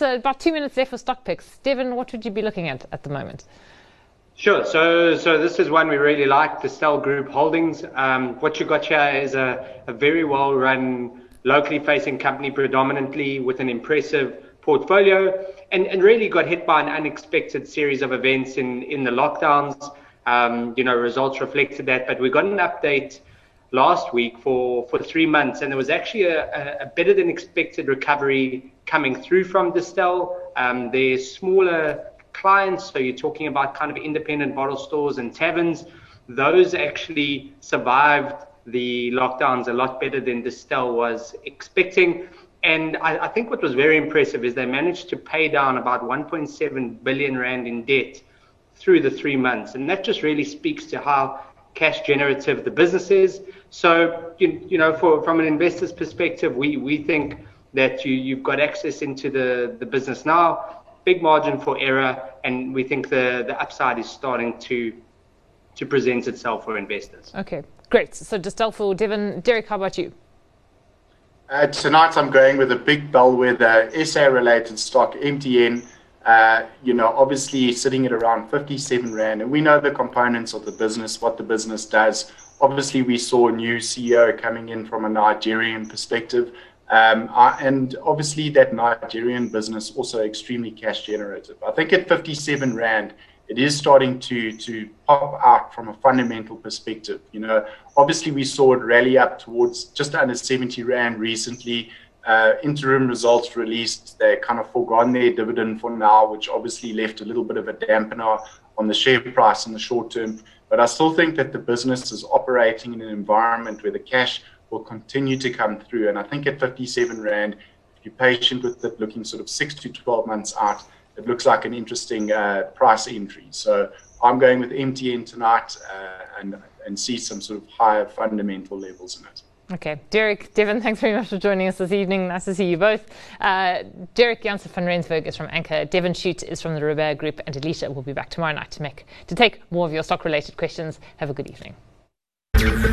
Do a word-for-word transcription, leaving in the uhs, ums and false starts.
uh, about two minutes left for stock picks. Devin, what would you be looking at at the moment? Sure. So, so this is one we really like, the Distell Group Holdings. Um, what you got here is a, a very well-run, locally facing company, predominantly with an impressive portfolio, and, and really got hit by an unexpected series of events in, in the lockdowns. Um, you know, results reflected that, but we got an update last week for, for three months, and there was actually a, a better than expected recovery coming through from Distell. Um, their smaller clients, so you're talking about kind of independent bottle stores and taverns, those actually survived the lockdowns a lot better than Distell was expecting. And I, I think what was very impressive is they managed to pay down about one point seven billion rand in debt through the three months. And that just really speaks to how cash generative the business is. So, you, you know, for, from an investor's perspective, we, we think that you, you've got access into the, the business now, big margin for error, and we think the, the upside is starting to to present itself for investors. Okay, great. So Distell for Devin. Derek, how about you? Uh, tonight I'm going with a big bellwether S A-related stock, M T N. Uh, you know, obviously sitting at around fifty-seven rand, and we know the components of the business, what the business does. Obviously, we saw a new C E O coming in from a Nigerian perspective. Um, uh, and obviously that Nigerian business also extremely cash generative. I think at fifty-seven rand, it is starting to to pop out from a fundamental perspective. You know, obviously we saw it rally up towards just under seventy rand recently. Uh, interim results released, they kind of forgone their dividend for now, which obviously left a little bit of a dampener on the share price in the short term. But I still think that the business is operating in an environment where the cash will continue to come through. And I think at fifty-seven rand, if you're patient with it, looking sort of six to twelve months out, it looks like an interesting uh, price entry. So I'm going with M T N tonight uh, and, and see some sort of higher fundamental levels in it. Okay, Derek, Devin, thanks very much for joining us this evening. Nice to see you both. Uh, Derek Janssen van Rensburg is from Anchor, Devin Shute is from the Robert Group, and Alicia will be back tomorrow night to make to take more of your stock-related questions. Have a good evening.